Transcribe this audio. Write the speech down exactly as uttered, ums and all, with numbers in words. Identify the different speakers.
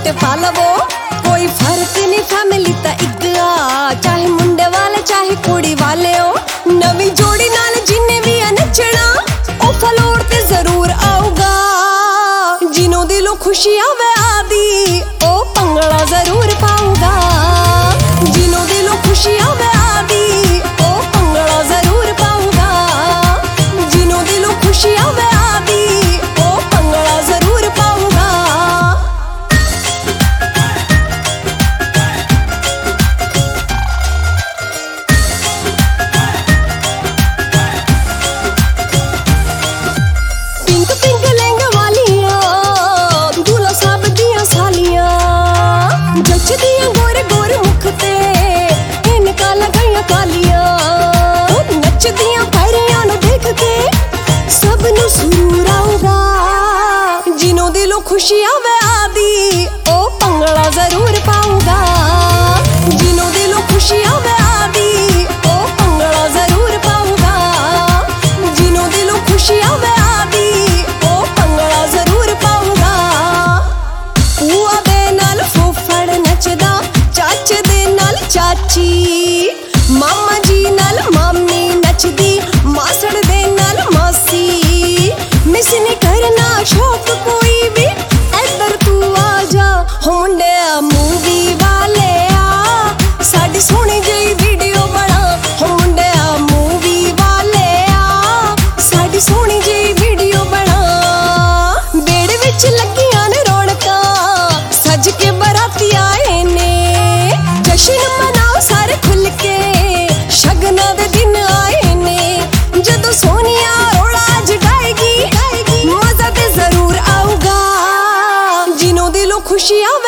Speaker 1: Suit पा लवो, कोई फर्क नहीं फैमिली ता इक आ, चाहे मुंडे वाले चाहे कुड़ी वाले हो। नवी जोड़ी नाल जिन्ने भी आ नचना ओ फलोर ते जरूर आऊगा, जिन्हों दिलों खुशी आवे आदी ओ भंगड़ा जरूर पाऊगा, जिन्हों दिलों खुशी आवे आदी ओ भंगड़ा जरूर पाऊगा, जिन्हों दिलों खुशी आवे आदी ओ भंगड़ा जरूर पाऊगा। पिंक पिंक लहंगा वालियां दूल्हा साहब दियां सालियां, जचदियां गोरे गोरे मुख ते इनका लगाइयां कालियां, नचदियां पैरियां नूं देख के सब नूं सुरूर आऊगा, जिन्हों दिलों खुशी आवे आदी ओ भंगड़ा जरूर पाऊगा, जिन्हों दिलों खुशी आवे आदी ओ भंगड़ा जरूर पाऊगा, जिन्हों दिलों खुशी आवे आदी ओ भंगड़ा जरूर पाऊगा। भूआ दे नाल फुफड़ नचदा, चाचे दे नाल चाची, मामा जी नाल मामी नचदी, मासड़ दे नाल मासी, मिस नहीं करना शौक कोई भी इधर तू आ जा, हो मुंडिया मूवी वाले आ साडी सोहनी जेही वीडियो बना, हो मुंडिया मूवी वाले आ साडी सोहनी जेही वीडियो बना। बेड़े विच लगियां ने रौनकां सज के बराती आए ने, जशन मनाओ सारे खुल के शगना दे दिन आए ने, जदों सोनिया रोड़ा जगाएगी मजा ते जरूर आऊगा, जिन्हों दिलों खुशी आवे